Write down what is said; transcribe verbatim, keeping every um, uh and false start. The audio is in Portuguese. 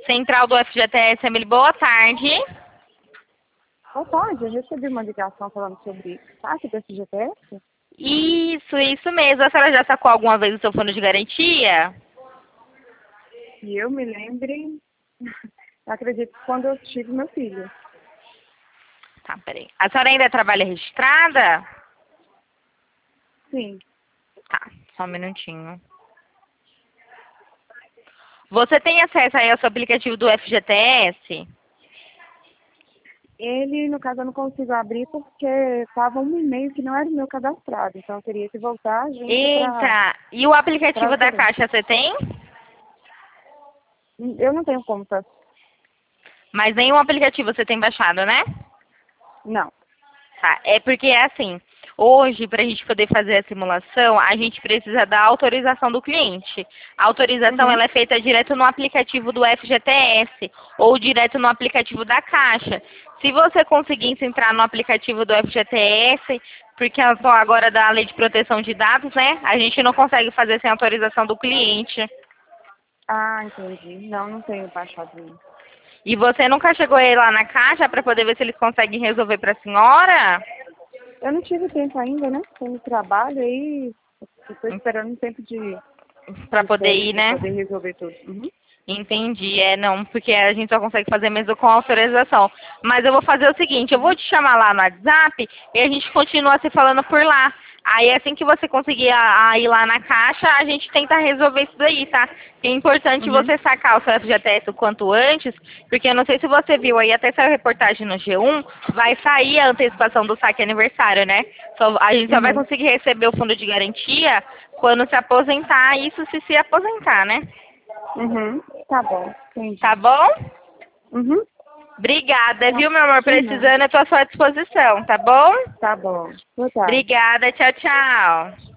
Central do F G T S, Emily, boa tarde. Boa tarde, eu recebi uma ligação falando sobre saque do F G T S. Isso, isso mesmo. A senhora já sacou alguma vez o seu fundo de garantia? E eu me lembre, acredito que quando eu tive meu filho. Tá, peraí. A senhora ainda trabalha registrada? Sim, Tá, só um minutinho. Você tem acesso aí ao seu aplicativo do F G T S? ele, no caso, eu não consigo abrir porque estava um e-mail que não era o meu cadastrado. Então, eu teria que voltar junto para Eita, e o aplicativo da alterar. Caixa você tem? Eu não tenho conta. Mas nenhum aplicativo você tem baixado, né? Não. Tá, é porque é assim, hoje, para a gente poder fazer a simulação, a gente precisa da autorização do cliente. A autorização Uhum. ela é feita direto no aplicativo do F G T S ou direto no aplicativo da Caixa. Se você conseguisse entrar no aplicativo do F G T S, porque a questão agora da lei de proteção de dados, né? A gente não consegue fazer sem autorização do cliente. Ah, entendi. Não, não tenho baixado ainda. E você nunca chegou aí lá na Caixa para poder ver se eles conseguem resolver para a senhora? Eu não tive tempo ainda, né? Tenho trabalho aí, estou esperando um tempo de, Para de poder férias ir, para né? poder resolver tudo. Uhum. Entendi, é não, porque a gente só consegue fazer mesmo com autorização. Mas eu vou fazer o seguinte, eu vou Uhum. te chamar lá no WhatsApp e a gente continua se falando por lá. Aí assim que você conseguir a, a ir lá na Caixa, a gente tenta resolver isso daí, tá? É importante Uhum. você sacar o seu F G T S o quanto antes, porque eu não sei se você viu aí, até saiu reportagem no G um, vai sair a antecipação do saque aniversário, né? Só- a gente só vai Uhum. conseguir receber o fundo de garantia quando se aposentar, isso se se aposentar, né? Uhum. Tá bom, Tá entendi. bom? Uhum. Obrigada, Tá. viu, meu amor? De nada. Precisando, eu tô à sua disposição, tá bom? Tá bom. Boa tarde. Obrigada, tchau, tchau.